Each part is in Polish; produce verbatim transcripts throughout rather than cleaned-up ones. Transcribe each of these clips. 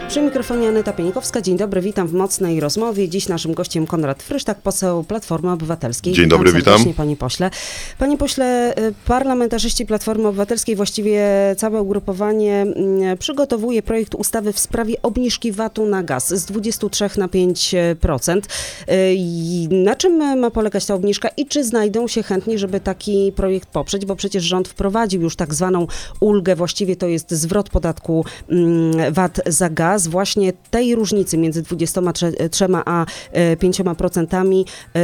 Przy mikrofonie Aneta Pienikowska. Dzień dobry, witam w mocnej rozmowie. Dziś naszym gościem Konrad Frysztak, poseł Platformy Obywatelskiej. Dzień dobry, witam. Serdecznie, panie pośle. Panie pośle, parlamentarzyści Platformy Obywatelskiej, właściwie całe ugrupowanie przygotowuje projekt ustawy w sprawie obniżki V A T-u na gaz z dwudziestu trzech na pięć procent. Na czym ma polegać ta obniżka i czy znajdą się chętni, żeby taki projekt poprzeć? Bo przecież rząd wprowadził już tak zwaną ulgę, właściwie to jest zwrot podatku V A T za gaz. Właśnie tej różnicy między dwudziestoma trzema a pięcioma procentami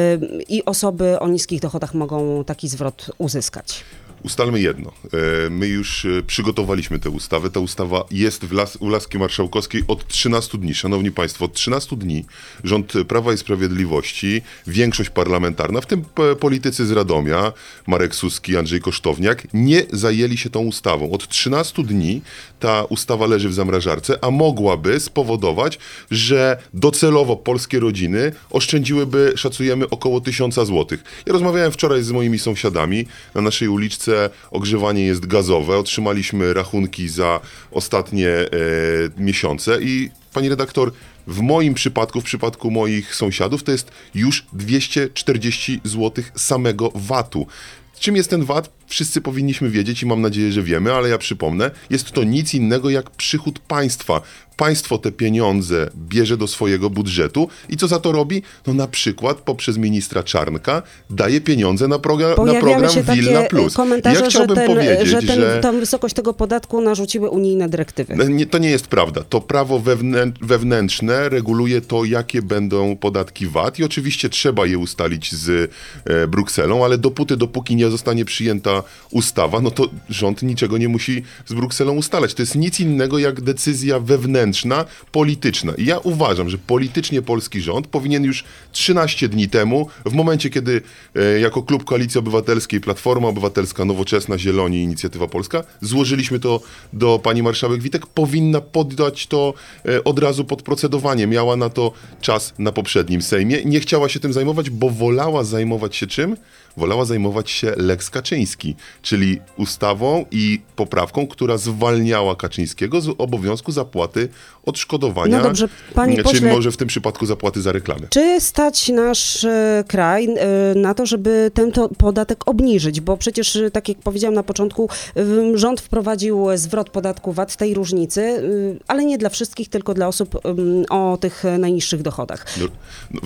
i osoby o niskich dochodach mogą taki zwrot uzyskać. Ustalmy jedno. My już przygotowaliśmy tę ustawę. Ta ustawa jest w las, u laski marszałkowskiej od trzynastu dni. Szanowni Państwo, od trzynastu dni rząd Prawa i Sprawiedliwości, większość parlamentarna, w tym politycy z Radomia, Marek Suski, Andrzej Kosztowniak, nie zajęli się tą ustawą. Od trzynastu dni ta ustawa leży w zamrażarce, a mogłaby spowodować, że docelowo polskie rodziny oszczędziłyby, szacujemy, około tysiąca złotych. Ja rozmawiałem wczoraj z moimi sąsiadami na naszej uliczce. Ogrzewanie jest gazowe. Otrzymaliśmy rachunki za ostatnie e, miesiące i pani redaktor, w moim przypadku, w przypadku moich sąsiadów, to jest już dwieście czterdzieści złotych samego V A T-u. Czym jest ten V A T? Wszyscy powinniśmy wiedzieć i mam nadzieję, że wiemy, ale ja przypomnę, jest to nic innego jak przychód państwa. Państwo te pieniądze bierze do swojego budżetu i co za to robi? No na przykład poprzez ministra Czarnka daje pieniądze na, program, na program się Wilna Plus. Komentarze, ja chciałbym że ten, powiedzieć, że, ten, że tą wysokość tego podatku narzuciły unijne dyrektywy. Nie, to nie jest prawda. To prawo wewnę, wewnętrzne reguluje to, jakie będą podatki V A T i oczywiście trzeba je ustalić z e, Brukselą, ale dopóty, dopóki nie zostanie przyjęta ustawa, no to rząd niczego nie musi z Brukselą ustalać. To jest nic innego jak decyzja wewnętrzna, polityczna. I ja uważam, że politycznie polski rząd powinien już trzynaście dni temu, w momencie, kiedy e, jako klub Koalicji Obywatelskiej, Platforma Obywatelska, Nowoczesna, Zieloni, Inicjatywa Polska, złożyliśmy to do pani marszałek Witek, powinna poddać to e, od razu pod procedowanie. Miała na to czas na poprzednim Sejmie. Nie chciała się tym zajmować, bo wolała zajmować się czym? Wolała zajmować się Lex Kaczyński, czyli ustawą i poprawką, która zwalniała Kaczyńskiego z obowiązku zapłaty odszkodowania, no dobrze, panie czy pośle, może w tym przypadku zapłaty za reklamę. Czy stać nasz e, kraj e, na to, żeby ten to podatek obniżyć? Bo przecież, tak jak powiedziałam na początku, e, rząd wprowadził zwrot podatku V A T tej różnicy, e, ale nie dla wszystkich, tylko dla osób e, o tych najniższych dochodach. No, no,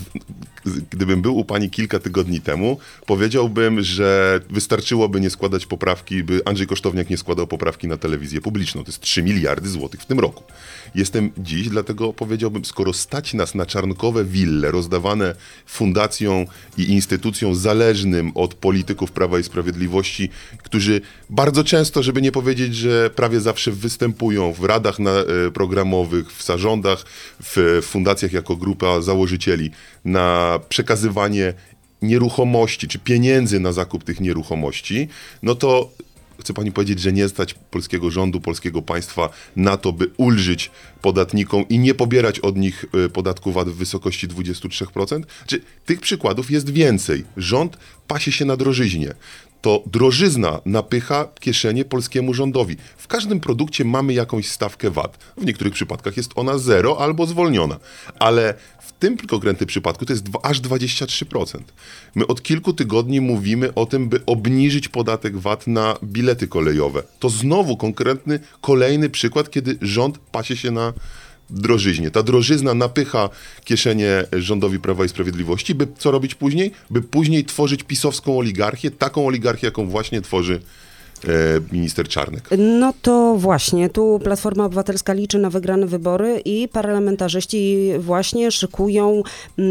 gdybym był u pani kilka tygodni temu, powiedziałbym, że wystarczyłoby nie składać poprawki, by Andrzej Kosztowniak nie składał poprawki na telewizję publiczną. To jest trzy miliardy złotych w tym roku. Jestem dziś, dlatego powiedziałbym, skoro stać nas na czarnkowe wille rozdawane fundacjom i instytucjom zależnym od polityków Prawa i Sprawiedliwości, którzy bardzo często, żeby nie powiedzieć, że prawie zawsze występują w radach na, e, programowych, w zarządach, w fundacjach jako grupa założycieli na przekazywanie nieruchomości, czy pieniędzy na zakup tych nieruchomości, no to chcę pani powiedzieć, że nie stać polskiego rządu, polskiego państwa na to, by ulżyć podatnikom i nie pobierać od nich podatku V A T w wysokości dwudziestu trzech procent? Czy tych przykładów jest więcej. Rząd pasie się na drożyźnie. To drożyzna napycha kieszenie polskiemu rządowi. W każdym produkcie mamy jakąś stawkę V A T. W niektórych przypadkach jest ona zero albo zwolniona. Ale w tym konkretnym przypadku to jest aż dwadzieścia trzy procent. My od kilku tygodni mówimy o tym, by obniżyć podatek V A T na bilety kolejowe. To znowu konkretny, kolejny przykład, kiedy rząd pasie się na drożyźnie. Ta drożyzna napycha kieszenie rządowi Prawa i Sprawiedliwości, by co robić później? By później tworzyć pisowską oligarchię, taką oligarchię, jaką właśnie tworzy minister Czarnek. No to właśnie, tu Platforma Obywatelska liczy na wygrane wybory i parlamentarzyści właśnie szykują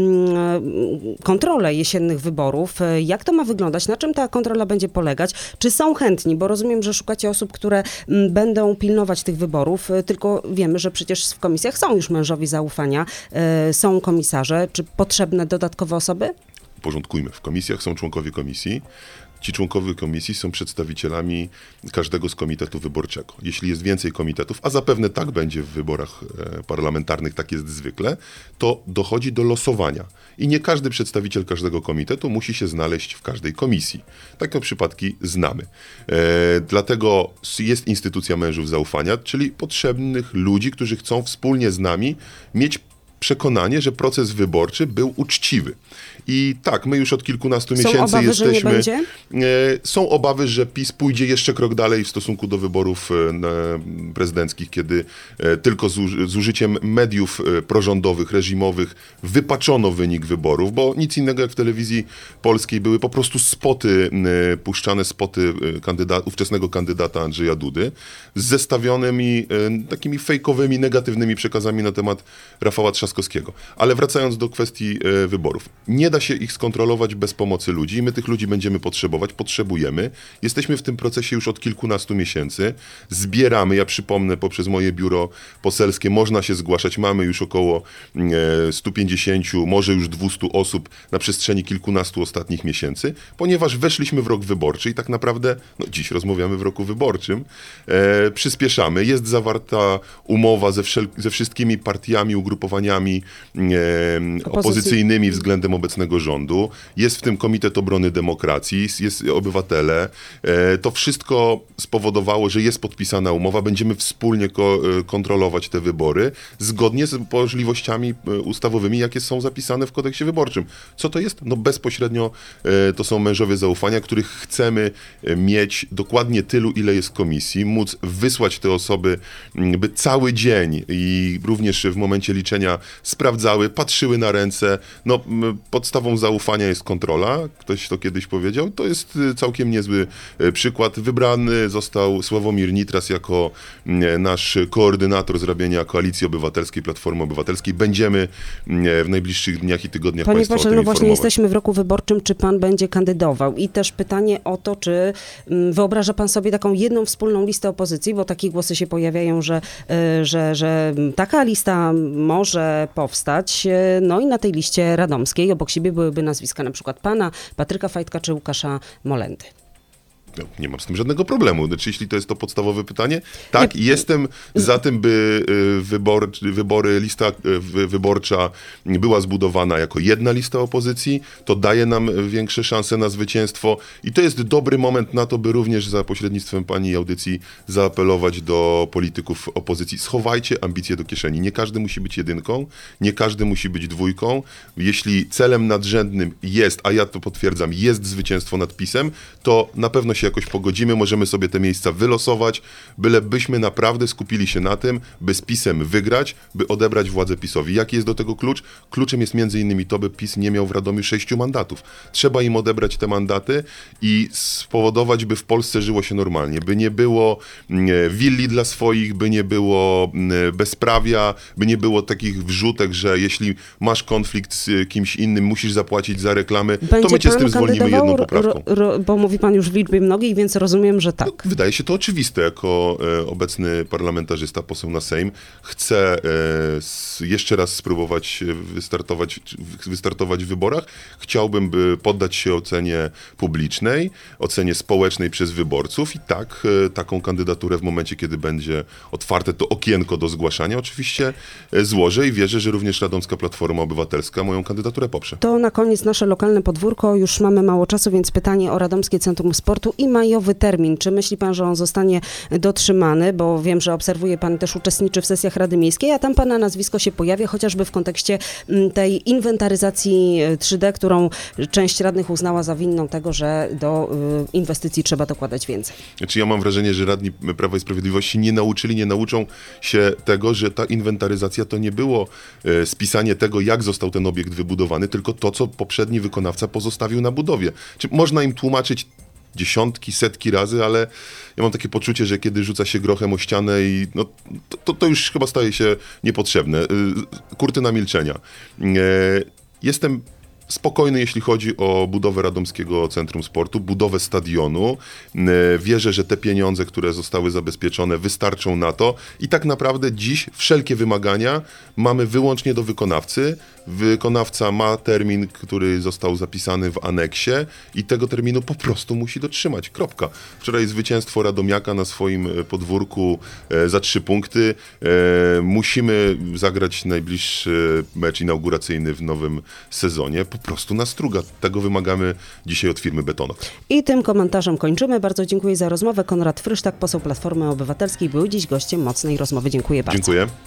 mm, kontrolę jesiennych wyborów. Jak to ma wyglądać? Na czym ta kontrola będzie polegać? Czy są chętni? Bo rozumiem, że szukacie osób, które m, będą pilnować tych wyborów, tylko wiemy, że przecież w komisjach są już mężowie zaufania, y, są komisarze. Czy potrzebne dodatkowe osoby? Porządkujmy. W komisjach są członkowie komisji. ci członkowie komisji są przedstawicielami każdego z komitetu wyborczego. Jeśli jest więcej komitetów, a zapewne tak będzie w wyborach e, parlamentarnych, tak jest zwykle, to dochodzi do losowania. I nie każdy przedstawiciel każdego komitetu musi się znaleźć w każdej komisji. Takie przypadki znamy. E, dlatego jest instytucja mężów zaufania, czyli potrzebnych ludzi, którzy chcą wspólnie z nami mieć przekonanie, że proces wyborczy był uczciwy. I tak, my już od kilkunastu Są miesięcy obawy, jesteśmy... że nie będzie? E, Są obawy, że PiS pójdzie jeszcze krok dalej w stosunku do wyborów e, na- prezydenckich, kiedy e, tylko z, uży- z użyciem mediów e, prorządowych, reżimowych wypaczono wynik wyborów, bo nic innego jak w telewizji polskiej były po prostu spoty, e, puszczane spoty e, kandyda- ówczesnego kandydata Andrzeja Dudy z zestawionymi e, takimi fejkowymi, negatywnymi przekazami na temat Rafała Trzaskowskiego. Ale wracając do kwestii e, wyborów. Nie da się ich skontrolować bez pomocy ludzi i my tych ludzi będziemy potrzebować, potrzebujemy. Jesteśmy w tym procesie już od kilkunastu miesięcy. Zbieramy, ja przypomnę, poprzez moje biuro poselskie można się zgłaszać. Mamy już około e, stu pięćdziesięciu, może już dwustu osób na przestrzeni kilkunastu ostatnich miesięcy, ponieważ weszliśmy w rok wyborczy i tak naprawdę, no dziś rozmawiamy w roku wyborczym, e, przyspieszamy. Jest zawarta umowa ze, wszel- ze wszystkimi partiami, ugrupowaniami e, opozycyjnymi względem obecnego rządu. Jest w tym Komitet Obrony Demokracji, jest obywatele. E, To wszystko spowodowało, że jest podpisana umowa. Będziemy wspólnie ko- e, kontrolować te wybory zgodnie z możliwościami e, ustawowymi, jakie są zapisane w kodeksie wyborczym. Co to jest? No bezpośrednio e, to są mężowie zaufania, których chcemy e, mieć dokładnie tylu, ile jest komisji, móc wysłać te osoby, m, by cały dzień i również w momencie liczenia sprawdzały, patrzyły na ręce. No, m, podstawą zaufania jest kontrola. Ktoś to kiedyś powiedział. To jest y, całkiem niezły y, przykład. Wybrany został Sławomir Nitras jako y, nasz koordynator zrabiania Koalicji Obywatelskiej, Platformy Obywatelskiej. Będziemy y, w najbliższych dniach i tygodniach Panie Państwa o pośle, tym no właśnie informować. jesteśmy w roku wyborczym, czy pan będzie kandydował? I też pytanie o to, czy mm, wyobraża pan sobie taką jedną wspólną listę opozycji, bo takie głosy się pojawiają, że, y, że, że taka lista może powstać. y, No i na tej liście radomskiej obok siebie byłyby nazwiska na przykład pana, Patryka Fajtka czy Łukasza Molendy. No, nie mam z tym żadnego problemu. Znaczy, jeśli to jest to podstawowe pytanie, tak, jestem za tym, by y, wybor, wybory, lista y, wy- wyborcza była zbudowana jako jedna lista opozycji. To daje nam większe szanse na zwycięstwo i to jest dobry moment na to, by również za pośrednictwem pani audycji zaapelować do polityków opozycji. Schowajcie ambicje do kieszeni. Nie każdy musi być jedynką, nie każdy musi być dwójką. Jeśli celem nadrzędnym jest, a ja to potwierdzam, jest zwycięstwo nad PiS-em, to na pewno się jakoś pogodzimy, możemy sobie te miejsca wylosować, bylebyśmy naprawdę skupili się na tym, by z PiS-em wygrać, by odebrać władzę PiS-owi. Jaki jest do tego klucz? Kluczem jest między innymi to, by PiS nie miał w Radomiu sześciu mandatów. Trzeba im odebrać te mandaty i spowodować, by w Polsce żyło się normalnie, by nie było mm, willi dla swoich, by nie było mm, bezprawia, by nie było takich wrzutek, że jeśli masz konflikt z kimś innym, musisz zapłacić za reklamy, to my cię z tym zwolnimy jedną poprawką. ro, ro, bo mówi pan już w liczbie mnogiej, więc rozumiem, że tak. No, wydaje się to oczywiste, jako e, obecny parlamentarzysta, poseł na Sejm. Chcę e, s, jeszcze raz spróbować e, wystartować, czy w- wystartować w wyborach. Chciałbym, by poddać się ocenie publicznej, ocenie społecznej przez wyborców i tak e, taką kandydaturę w momencie, kiedy będzie otwarte to okienko do zgłaszania, oczywiście e, złożę i wierzę, że również Radomska Platforma Obywatelska moją kandydaturę poprze. To na koniec nasze lokalne podwórko. Już mamy mało czasu, więc pytanie o Radomskie Centrum Sportu i majowy termin. Czy myśli pan, że on zostanie dotrzymany? Bo wiem, że obserwuje pan, też uczestniczy w sesjach Rady Miejskiej, a tam pana nazwisko się pojawia, chociażby w kontekście mm, tej inwentaryzacji e, trzy D, którą część radnych uznała za winną tego, że do y, inwestycji trzeba dokładać więcej. Znaczy ja mam wrażenie, że radni Prawa i Sprawiedliwości nie nauczyli, nie nauczą się tego, że ta inwentaryzacja to nie było e, spisanie tego, jak został ten obiekt wybudowany, tylko to, co poprzedni wykonawca pozostawił na budowie. Czy można im tłumaczyć dziesiątki, setki razy, ale ja mam takie poczucie, że kiedy rzuca się grochem o ścianę i no, to, to, to już chyba staje się niepotrzebne. Y, Kurtyna milczenia. E, Jestem spokojny, jeśli chodzi o budowę Radomskiego Centrum Sportu, budowę stadionu. Wierzę, że te pieniądze, które zostały zabezpieczone, wystarczą na to i tak naprawdę dziś wszelkie wymagania mamy wyłącznie do wykonawcy. Wykonawca ma termin, który został zapisany w aneksie i tego terminu po prostu musi dotrzymać. Kropka. Wczoraj zwycięstwo Radomiaka na swoim podwórku e, za trzy punkty. E, musimy zagrać najbliższy mecz inauguracyjny w nowym sezonie. Po prostu na struga. Tego wymagamy dzisiaj od firmy Betonox. I tym komentarzem kończymy. Bardzo dziękuję za rozmowę. Konrad Frysztak, poseł Platformy Obywatelskiej, był dziś gościem mocnej rozmowy. Dziękuję bardzo. Dziękuję.